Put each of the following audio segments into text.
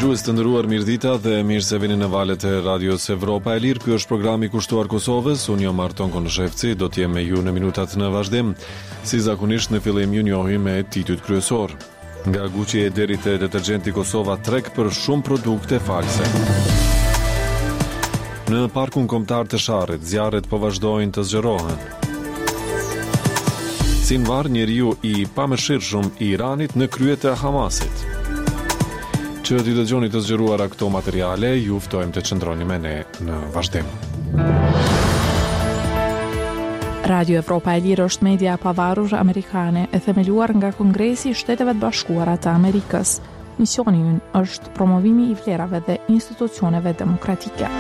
Dëgjues të nderuar, mirëdita dhe mirë se vini në valët e Radios Evropa e Lirë. Ky është programi i kushtuar Kosovës. Unë jam Marton Konshevci, do të jem me ju në minutat në vazhdim. Si zakonisht në fillim ju njohim me titujt kryesor. Nga Gucci deri te detergjenti Kosova treg për shumë produkte false. Në parkun kombëtar të Sharrit, zjarret po vazhdojnë të zgjerohen. Sinvar, njeriu i pamëshirshëm i Iranit në krye të Hamasit. Që t'i dëgjoni të zgjeruara këto materiale, ju ftojmë të qëndroni me ne në vazhdim. Radio Evropa e Lirë është media e pavarur amerikane e themeluar nga Kongresi i Shteteve të Bashkuara të Amerikës. Misioni i ynë është promovimi i vlerave dhe institucioneve demokratike.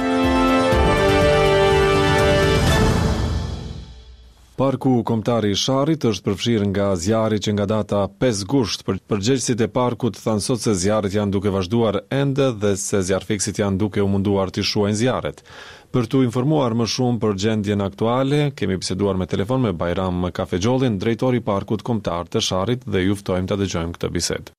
Parku kombëtar i Sharrit është përfshirë nga zjarri që nga data 5 gusht. Përgjegjësit e parkut thanë sot se zjarret janë duke vazhduar ende dhe se zjarrfikësit janë duke u munduar të shuajnë zjarret. Për t'u informuar më shumë për gjendjen aktuale, kemi biseduar me telefon me Bajram Kafexhollin, drejtori i parkut kombëtar të Sharrit, dhe ju ftojmë ta dëgjojmë këtë bisedë.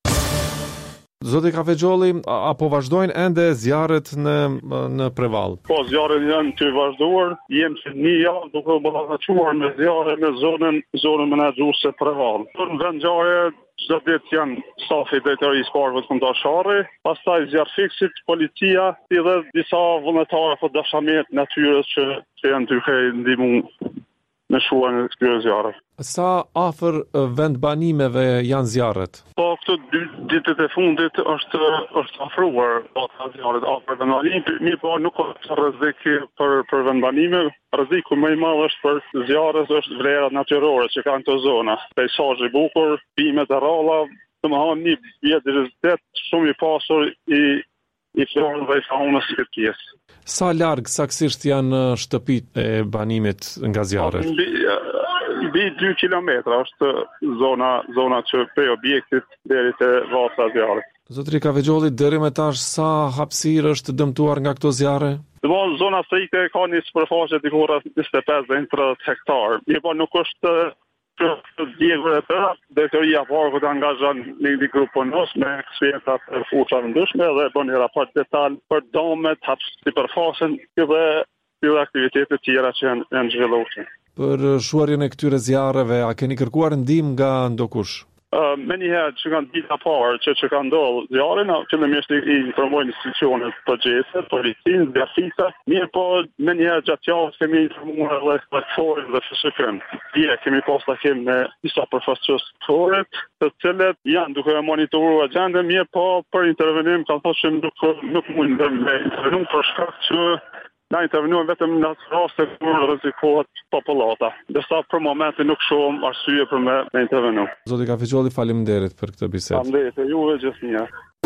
Zoti Kafexholli, apo vazhdojnë ende zjarret në Prevall? Po, zjarret janë të vazhduar, jem që një javë duke u ballafaqur me zjarre në zonën menaxhuese Prevall. Në vendngjarje çdo ditë janë stafi drejtorisë parkut kombëtar Sharri, pastaj zjarrfikësit, policia, si dhe disa vullnetarë apo dashamirët natyrës që janë duke ndihmu në shuajnë e këtyre zjarre. Sa afër vendbanimeve janë zjarret? Po, këto 2 ditët e fundit është afruar bota zjarret afër vendbanimit, mirë po nuk ka rrezik për vendbanime. Rreziku më i madh është për zjarret është vlerat natyrore që kanë këto zona. Peizazhi i bukur, bimet e rralla, domethënë një biodiversitet shumë i pasur i florës dhe i faunës së këtë pjesë. Sa larg saksisht janë shtëpitë e banimit nga zjarret? Mbi 2 kilometra është zona që prej objektit deri te vasa e zjarrit. Zotri Kafexholli, deri më tash sa hapësirë është dëmtuar nga këto zjarre? Zona strikte ka një sipërfaqe diku rreth 25 deri në 30 hektar. Mirë, nuk është djegur e tëra, drejtoria parkut angazhon një grup punos me eksperta të fushave ndryshme dhe bën një raport detaj për domet, sipërfaqen dhe aktivitete tjera që janë zhvilluar. Për shuarjen e këtyre zjarreve, a keni kërkuar ndihmë nga ndokush? Me njëherë që kanë dita parë që kanë ndodhur zjarrin, fillimisht i informojnë institucionet përgjithëse, policinë, zjarrfikëta, mirë po me njëherë gjatë javës kemi informuar edhe platformën dhe FSK-n. Dje kemi pas takim me disa përfaqësues të forit, të cilët janë duke monitoruar gjendën, mirë po për intervenim kanë thonë se nuk mundem me intervenum për shkak që na intervenuar vetëm në raste kur rrezikohet popullata. Dërsa për momentin nuk shohim arsye për me intervenu. Zoti Kafexholli, faleminderit për këtë bisedë. Faleminderit juve gjithnjë.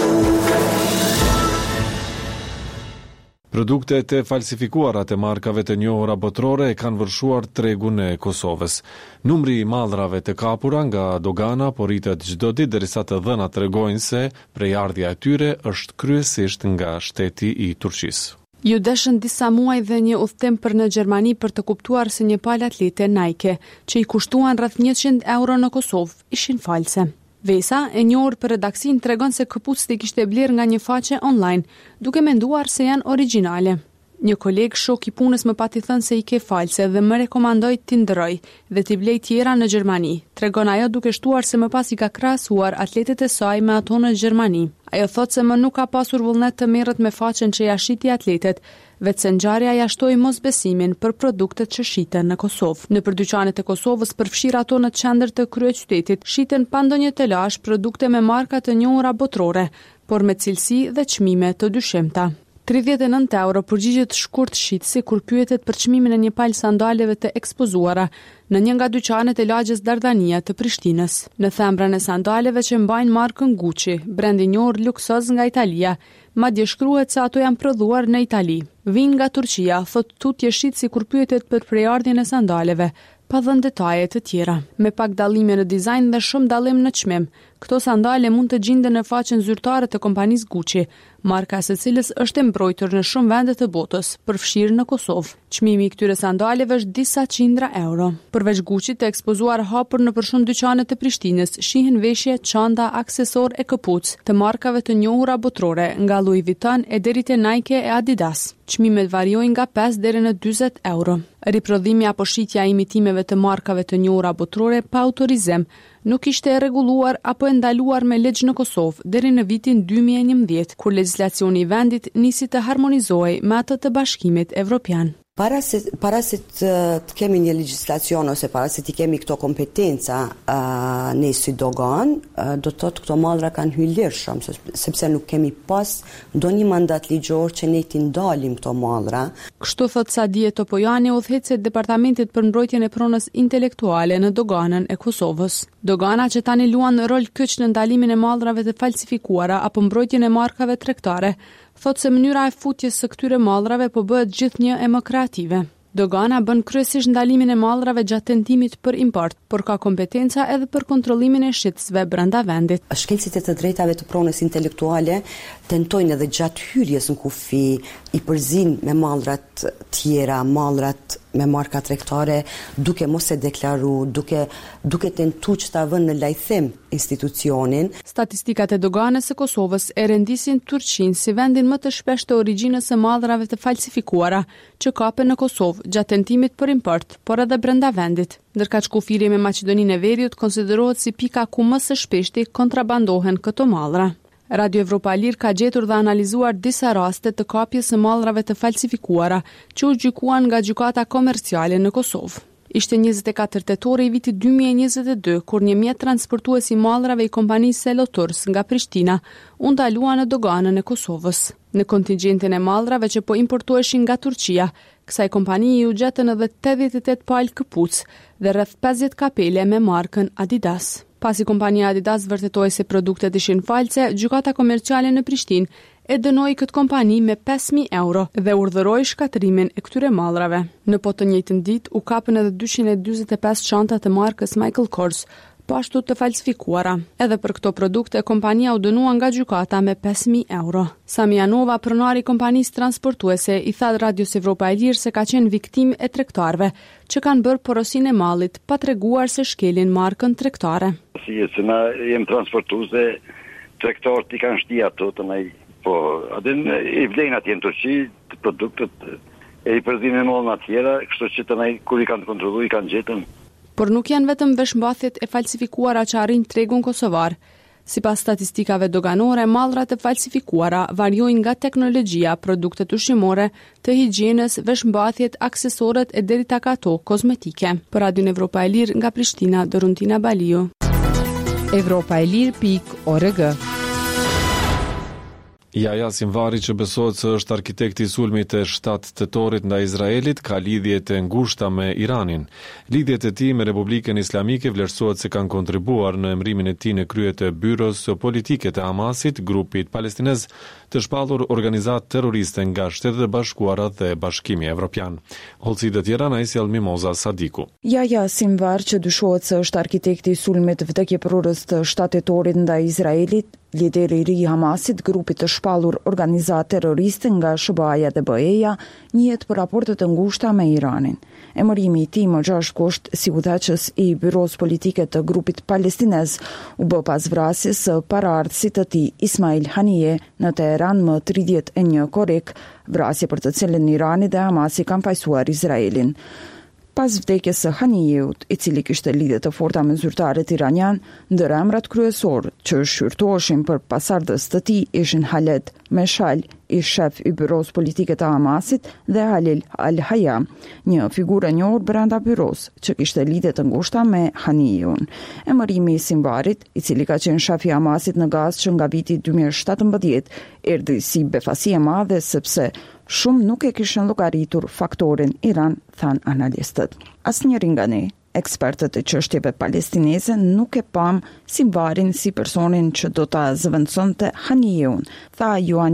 Produktet e falsifikuara të markave të njohura botërore e kanë vërshuar tregun e Kosovës. Numri i mallrave të kapura nga dogana po rritet çdo ditë derisa të dhënat tregojnë se prejardhja e tyre është kryesisht nga shteti i Turqisë. Ju deshën disa muaj dhe një udhtim për në Gjermani për të kuptuar se një palë atlete Nike, që i kushtuan rreth 100 euro në Kosovë, ishin false. Vesa, e njohur për redaksin, tregon se këpucët i kishte bler nga një faqe online, duke menduar se janë origjinale. Një koleg shok i punës më pati thënë se i ke false dhe më rekomandoi t'i ndroj dhe t'i blej tjera në Gjermani. Tregon ajo duke shtuar se më pas i ka krahasuar atletet e saj me ato në Gjermani. Ajo thot se më nuk ka pasur vullnet të merret me faqen që ja shiti atletet, vetëse ngjarja ja shtoi mosbesimin për produktet që shiten në Kosovë. Nëpër dyqanet e Kosovës, përfshir ato në qendër të kryeqytetit, shiten pa ndonjë telash produkte me marka të njohura botërore, por me cilësi dhe çmime të dyshimta. 39 euro përgjigjet shkurt shitësi kur pyetet për çmimin e një palë sandaleve të ekspozuara në një nga dyqanet e lagjes Dardania të Prishtinës. Në thembrën e sandaleve që mbajnë markën Gucci, brend i njohur luksoz nga Italia, madje shkruhet se ato janë prodhuar në Itali. Vijnë nga Turqia, thot tutje shitësi kur pyetet për prejardhjen e sandaleve, pa dhënë detaje të tjera. Me pak dallime në dizajn dhe shumë dallim në çmim, Këto sandale mund të gjinden në faqen zyrtare të kompanisë Gucci, marka së cilës është e mbrojtur në shumë vende të botës, përfshirë në Kosovë. Çmimi i këtyre sandaleve është disa qindra euro. Përveç Gucci të ekspozuar hapur në për shumë dyqane të Prishtinës, shihen veshje, çanta, aksesor e këpucë të markave të njohura botërore, nga Louis Vuitton e deri te Nike e Adidas. Çmimet variojnë nga 5 deri në 40 euro. Riprodhimi apo shitja e imitimeve të markave të njohura botërore pa autorizim nuk ishte e rregulluar apo e ndaluar me ligj në Kosovë deri në vitin 2011, kur legjislacioni i vendit nisi të harmonizohej me atë të Bashkimit Evropian. Para se të kemi një legjislacion ose para se të kemi këto kompetenca ne si dogan, do të thotë këto mallra kanë hyrë lirshëm, sepse nuk kemi pas ndonjë mandat ligjor që ne t'i ndalim këto mallra. Kështu thot Sadie Topojani, udhëheqëse e Departamentit për mbrojtjen e pronës intelektuale në doganën e Kosovës. Dogana që tani luan rol kyç në ndalimin e mallrave të falsifikuara apo mbrojtjen e markave tregtare, thotë se mënyra e futjes së këtyre mallrave po bëhet gjithnjë e më kreative. Dogana bën kryesisht ndalimin e mallrave gjatë tentimit për import, por ka kompetenca edhe për kontrollimin e shitësve brenda vendit. Shkencët e të drejtave të pronës intelektuale tentojnë edhe gjatë hyrjes në kufi i përzin me mallrat tjera, mallrat me marka tregtare, duke mos e deklaru, duke tentu që ta vënë në lajthim institucionin. Statistikat e doganës së Kosovës e rendisin Turqinë si vendin më të shpesh të origjinës së mallrave të falsifikuara që kapen në Kosovë gjatë tentimit për import, por edhe brenda vendit. Ndërkaq kufiri me Maqedoninë e Veriut konsiderohet si pika ku më së shpeshti kontrabandohen këto mallra. Radio Evropa Lir ka gjetur dhe analizuar disa raste të kapjes së mallrave të falsifikuara që u gjykuan nga gjykata komerciale në Kosovë. Ishte 24 tetori i vitit 2022 kur një mjet transportues i mallrave i kompanisë Seloturs nga Prishtina u ndalua në doganën e Kosovës. Në kontingjentin e mallrave që po importoheshin nga Turqia, kësaj kompaniji u gjetën edhe 88 palë këpucë dhe rreth 50 kapele me markën Adidas. Pasi kompania Adidas vërtetoi se produktet ishin false, gjykata komerciale në Prishtinë e dënoi këtë kompani me 5.000 euro dhe urdhëroi shkatrimin e këtyre mallrave. Në po të njëjtën ditë u kapën edhe 245 çanta të markës Michael Kors, po ashtu të falsifikuara. Edhe për këto produkte kompania u dënua nga gjykata me 5.000 euro. Sami Janova, pronari i kompanisë transportuese, i tha Radios Evropa e Lirë se ka qenë viktimë e tregtarëve që kanë bërë porosinë e mallit pa treguar se shkelin markën tregtare. Si që na jem transportuese, tregtarët i kanë shti ato të nai, po adin i vlen atje në Turqi të produktet e i përzimin e mollën tjera, kështu që të nai kur i kanë kontrolluar i kanë gjetën. Por nuk janë vetëm veshmbathjet e falsifikuara që arrin tregun kosovar. Sipas statistikave doganore, mallrat e falsifikuara variojnë nga teknologjia, produktet ushqimore, të higjienës, veshmbathjet, aksesorët e deri tek ato kozmetike. Për Radion Evropa e Lirë nga Prishtina, Doruntina Baliu. Evropaelir.org. Yahya Sinvari, që besohet se është arkitekti i sulmit e 7 tetorit ndaj Izraelit, ka lidhje të ngushta me Iranin. Lidhjet e tij me Republikën Islamike vlerësohet se kanë kontribuar në emrimin e tij në krye të byros politike të Hamasit, grupit palestinez të shpallur organizatë terroriste nga Shtetet e Bashkuara dhe Bashkimi Evropian. Holësit e tjera na i sjell Mimoza Sadiku. Yahya Sinvar, që dyshohet se është arkitekti i sulmit vdekjeprurës të 7 tetorit ndaj Izraelit, lideri i ri i Hamasit, grupit të shpallur organizatë terroriste nga SBA-ja dhe BE-ja, njihet për raportet të ngushta me Iranin. Emërimi i tij më 6 gusht si udhëheqës i byros politike të grupit palestinez u bë pas vrasjes së paraardhësit të tij Ismail Haniyeh në Teheran më 31 korrik, vrasje për të cilën Irani dhe Hamasi kanë fajsuar Izraelin. Pas vdekjes së Haniyeut, i cili kishte lidhje të forta me zyrtarët iranian, ndër emrat kryesor që shqyrtoheshin për pasardhës të tij ishin Khaled Meshal, i shef i byros politike të Hamasit, dhe Halil Al-Haya, një figurë e njohur brenda byros që kishte lidhje të ngushta me Haniyeun. Emërimi i Sinvarit, i cili ka qenë shef i Hamasit në Gazë që nga viti 2017, erdhi si befasi e madhe sepse shumë nuk e kishin llogaritur faktorin Iran, than analistët. Asnjëri nga ne, ekspertët e çështjeve palestineze, nuk e pam Sinvarin si personin që do ta zëvendësonte Haniyeun, tha Joanjan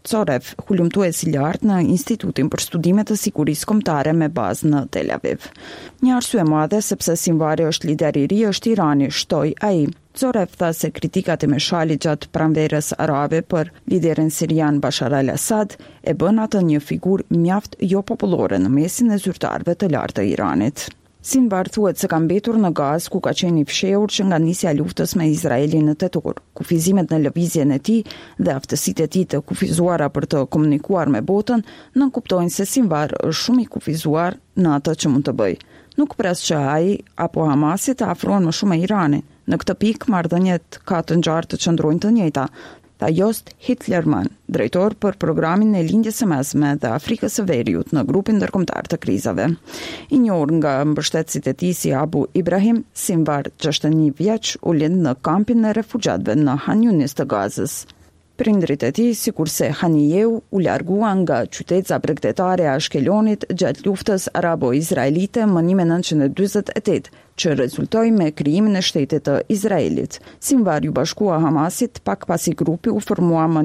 Corev, hulumtues i lartë në Institutin për Studime të Sigurisë Kombëtare me bazë në Tel Aviv. Një arsye madhe sepse Sinvari është lider i ri është Irani, shtoi ai. Corev tha se kritikat e Meshalit gjatë pranverës arabe për liderin sirian Bashar al-Assad e bën atë një figurë mjaft jo popullore në mesin e zyrtarëve të lartë të Iranit. Sinvar thuhet se ka mbetur në Gazë ku ka qenë i fshehur që nga nisja e luftës me Izraelin në tetor. Kufizimet në lëvizjen e tij dhe aftësitë e tij të kufizuara për të komunikuar me botën nënkuptojnë se Sinvar është shumë i kufizuar në atë që mund të bëjë. Nuk pres që ai apo Hamasi të afrohen më shumë me Iranin. Në këtë pikë marrëdhëniet ka të ngjarë të qëndrojnë të njëjta. Tha Jost Hitlerman, drejtor për programin e lindjes së mesme dhe Afrikës së Veriut në grupin ndërkombëtar të krizave. I njohur nga mbështetësit e tij si Abu Ibrahim, Sinvar, 61 vjeç, u lind në kampin e refugjatëve në Han Yunis të Gazës. Prindrit e tij, sikurse Haniyeu, u larguan nga qytetëza bregdetare e Ashkelonit gjatë luftës arabo-izraelite më 1948, që rezultoi me krijimin e shtetit të Izraelit. Sinvar u bashkua Hamasit pak pasi grupi u formua më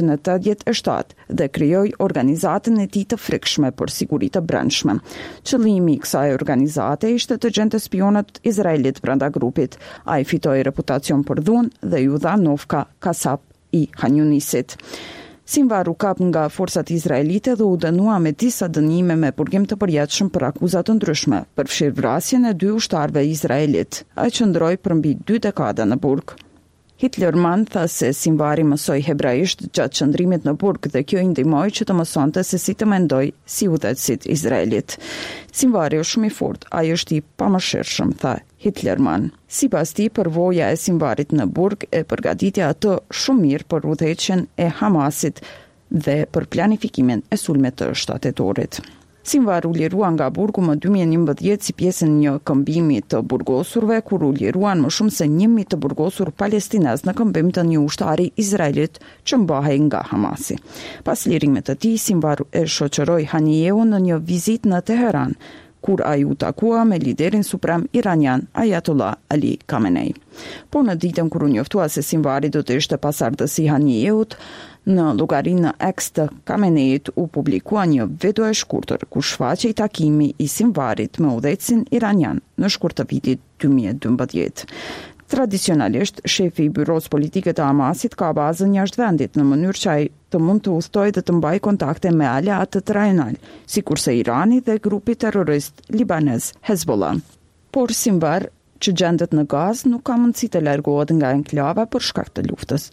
1987 dhe krijoi organizatën e tij të frikshme për siguri të brendshme. Qëllimi i kësaj organizate ishte të gjente spionët Izraelit brenda grupit. Ai fitoi reputacion për dhunë dhe ju dha Novka Kasap i Han Yunisit. Sinvar u kap nga forcat izraelite dhe u dënua me disa dënime me burgim të përjetshëm për akuza të ndryshme, përfshirë vrasjen e 2 ushtarëve izraelit. Ai qëndroi për mbi 2 dekada në burg. Hitlerman tha se Sinvari mësoi hebraisht gjatë qëndrimit në burg dhe kjo i ndihmoi që të mësonte se si të mendoj si udhëheqësit Izraelit. Sinvari është shumë i fortë, ai është i pamëshirshëm, tha Hitlerman. Sipas tij, përvoja e Sinvarit në burg e përgatitja atë shumë mirë për udhëheqjen e Hamasit dhe për planifikimin e sulmit të shtatetorit. Sinvar u lirua nga burgu më 2011 si pjesë e një këmbimi të burgosurve, kur u liruan më shumë se 1000 të burgosur palestinez në këmbim të një ushtari izraelit që mbahej nga Hamasi. Pas lirimit të tij, Sinvar e shoqëroi Haniyeu në një vizitë në Teheran, kur ai u takua me liderin suprem iranian Ayatollah Ali Khamenei. Po në ditën kur u njoftua se Sinvari do të ishte pasardhësi Haniyeut, në llogarinë X të Khameneit u publikua një video e shkurtër ku shfaqej takimi i Sinvarit me udhëheqësin iranian në shkurt të vitit 2012. Tradicionalisht, shefi i byros politike të Hamasit ka bazën jashtë vendit në mënyrë që ai të mund të udhtojë dhe të mbajë kontakte me aleatët rajonal, sikurse Irani dhe grupi terrorist libanez Hezbollah. Por Sinvar, që gjendet në Gazë, nuk ka mundësi të largohet nga enklava për shkak të luftës.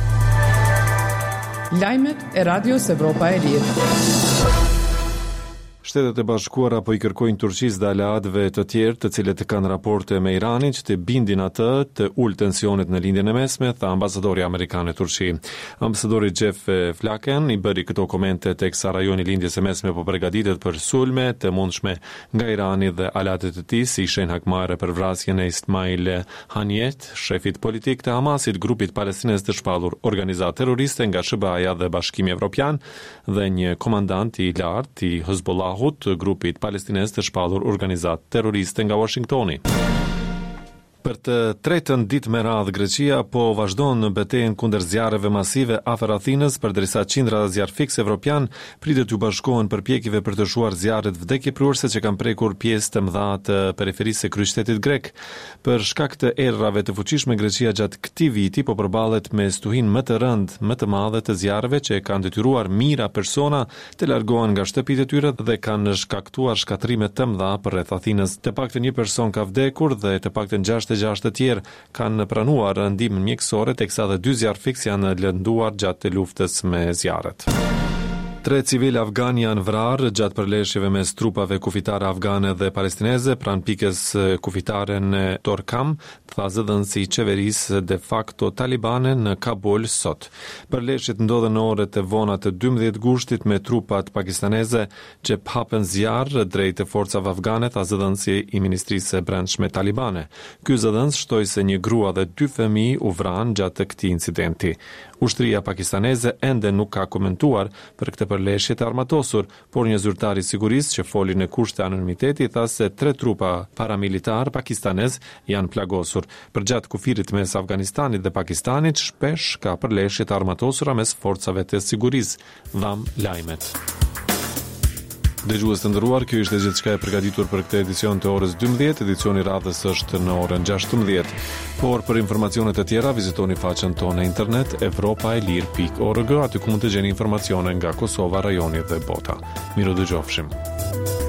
Lajmet e Radios Evropa e Lirë. Shtetet e Bashkuara po i kërkojnë Turqisë dhe aleatëve të tjerë, të cilët kanë raporte me Iranin, që të bindin atë të ulë tensionet në lindjen e mesme, tha ambasadori amerikan në Turqi. Ambasadori Jeff Flake i bëri këto komente teksa rajoni lindjes së mesme po përgatitet për sulme të mundshme nga Irani dhe aleatët e tij, si shenjë hakmare për vrasjen e Ismail Haniyet, shefit politik të Hamasit, grupit palestinez të shpallur organizatë terroriste nga SBA-ja dhe Bashkimi Evropian, dhe një komandant i lartë i Hezbollah grupit palestinez të shpallur organizatë terroriste nga Washingtoni. Për të tretën ditë me radhë, Greqia po vazhdon në betejën kundër zjarreve masive afër Athinës, përderisa qindra zjarrfikës evropian pritet t'u bashkohen përpjekjeve për të shuar zjarret vdekjepruese që kanë prekur pjesë të mëdha të periferisë së kryeqytetit grek. Për shkak të errave të fuqishme, Greqia gjatë këtij viti po përballet me stuhin më të rënd, më të madhe të zjarreve që kanë detyruar mijëra persona të largohen nga shtëpitë e tyre dhe kanë shkaktuar shkatrime të mëdha përreth Athinës. Të paktën një person ka vdekur dhe të paktën 6 të tjerë kanë pranuar ndihmën mjekësore, teksa dhe 2 zjarrfiks janë lënduar gjatë luftës me zjarret. 3 civil afgan janë vrarë gjatë përleshjeve mes trupave kufitare afgane dhe palestineze pranë pikës kufitare në Torkam, tha zëdhënësi i qeverisë de facto talibane në Kabul sot. Përleshjet ndodhen në orët e vona të 12 gushtit me trupat pakistaneze që hapën zjarr drejt forcave afgane, tha zëdhënësi i Ministrisë së Brendshme talibane. Ky zëdhënës shtoi se një grua dhe 2 fëmijë u vranë gjatë këtij incidenti. Ushtria pakistaneze ende nuk ka komentuar për këtë për leshjet e armatosur, por një zyrtar i sigurisë që foli në kusht të anonimiteti tha se 3 trupa paramilitar pakistanez janë plagosur. Përgjatë kufirit mes Afganistanit dhe Pakistanit, shpesh ka përleshje të armatosura mes forcave të sigurisë. Dham lajmet. Dëgjues të nderuar, kjo ishte gjithçka e përgatitur për këtë edicion të orës 12, edicioni radhës është në orën 16. Por për informacionet e tjera vizitoni faqen tonë në internet evropaelir.org, aty ku mund të gjeni informacione nga Kosova, rajoni dhe bota. Miru dëgjofshim.